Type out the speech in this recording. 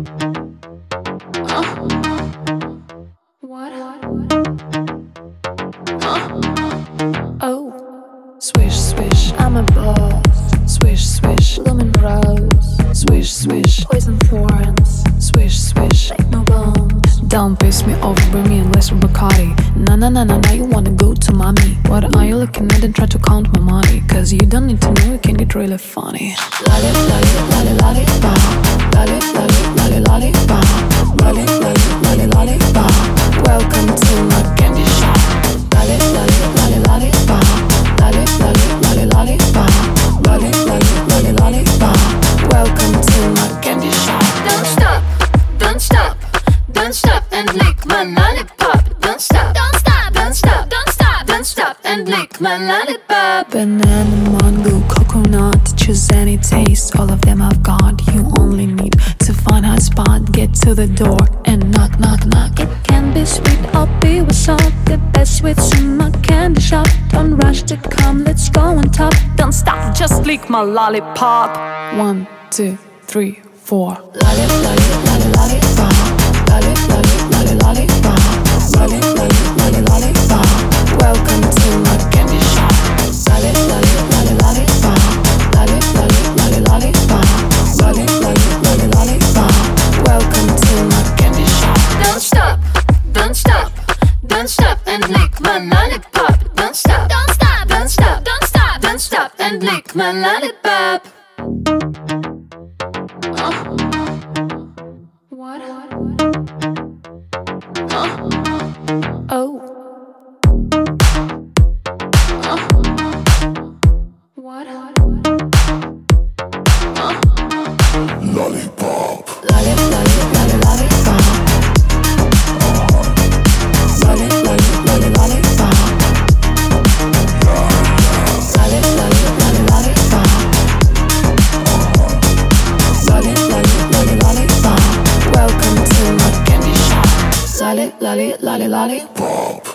What? Oh, swish, swish, I'm a boss. Swish, swish, lumen rose. Swish, swish, poison thorns. Swish, swish, like no bones. Don't piss me off, bring me a glass of Bacardi. Na na na na na, you wanna go to mommy? What are you looking at and try to count my money? Cause you don't need to know, it can get really funny. Lolly, lolly, lolly, lolly, bop. Lolly, lolly, lolly, lolly, bop. Lolly, lolly, lolly, lolly, bop. Welcome to my candy shop. Lolly, lolly, lolly, lolly, bop. Lolly, lolly, lolly, lolly, bop. Lolly, lolly, lolly, lolly, bop. Welcome to my candy shop. Don't stop, don't stop, don't stop and lick my lollipop. Don't stop, don't stop, don't stop, don't stop, don't stop and lick my lollipop. Banana, mango, coconut, choose any taste. All of them I've got. You only need to find a spot. Get to the door and knock, knock, knock. It can be sweet or be with salt. The best sweets in my candy shop. Don't rush to come, let's go on top. Don't stop, just lick my lollipop. 1, 2, 3, 4. Lolly, lolly, lolly, lollipop. Lolly, lolly, lolly, lollipop. Lolly, lolly, lolly, lollipop. Welcome to my candy shop. Lolly, lolly, lolly, lollipop. Lolly, lolly, lolly, lollipop. Lolly, lolly, lolly, lollipop. Welcome to my candy shop. Don't stop, don't stop, don't stop and lick my lollipop. Don't stop, don't stop, don't stop, don't stop, don't stop and lick my lollipop. What? Oh. What? Lollipop. Lolly, lolly, lolly, lollipop. Lolly, lolly, lolly, lollipop. Lolly, lolly, lolly, lollipop. Lolly, lolly, lolly, lollipop. Welcome to my candy shop. Lolly, lolly, lolly, lollipop.